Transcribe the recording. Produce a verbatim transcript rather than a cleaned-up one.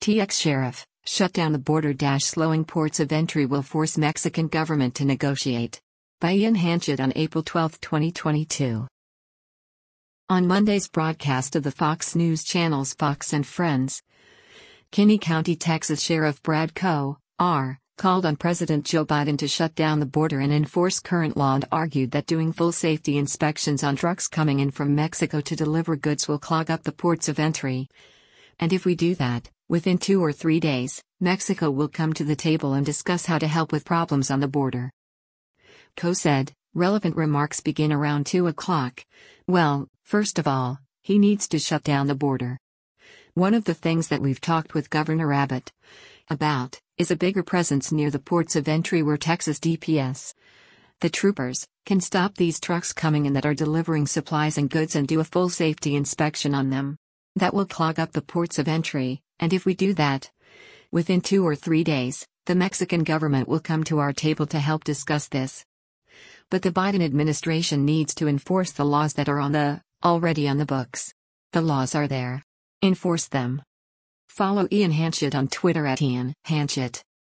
T X sheriff, shut down the border. Slowing ports of entry will force Mexican government to negotiate. By Ian Hanchett on April twelfth, twenty twenty-two. On Monday's broadcast of the Fox News channel's Fox and Friends, Kinney County, Texas Sheriff Brad Coe, R., called on President Joe Biden to shut down the border and enforce current law and argued that doing full safety inspections on trucks coming in from Mexico to deliver goods will clog up the ports of entry. And if we do that, within two or three days, Mexico will come to the table and discuss how to help with problems on the border. Coe said, relevant remarks begin around two o'clock. Well, first of all, he needs to shut down the border. One of the things that we've talked with Governor Abbott about is a bigger presence near the ports of entry where Texas D P S, the troopers, can stop these trucks coming in that are delivering supplies and goods and do a full safety inspection on them. That will clog up the ports of entry, and if we do that, within two or three days, the Mexican government will come to our table to help discuss this. But the Biden administration needs to enforce the laws that are on the, already on the books. The laws are there. Enforce them. Follow Ian Hanchett on Twitter at Ian Hanchett.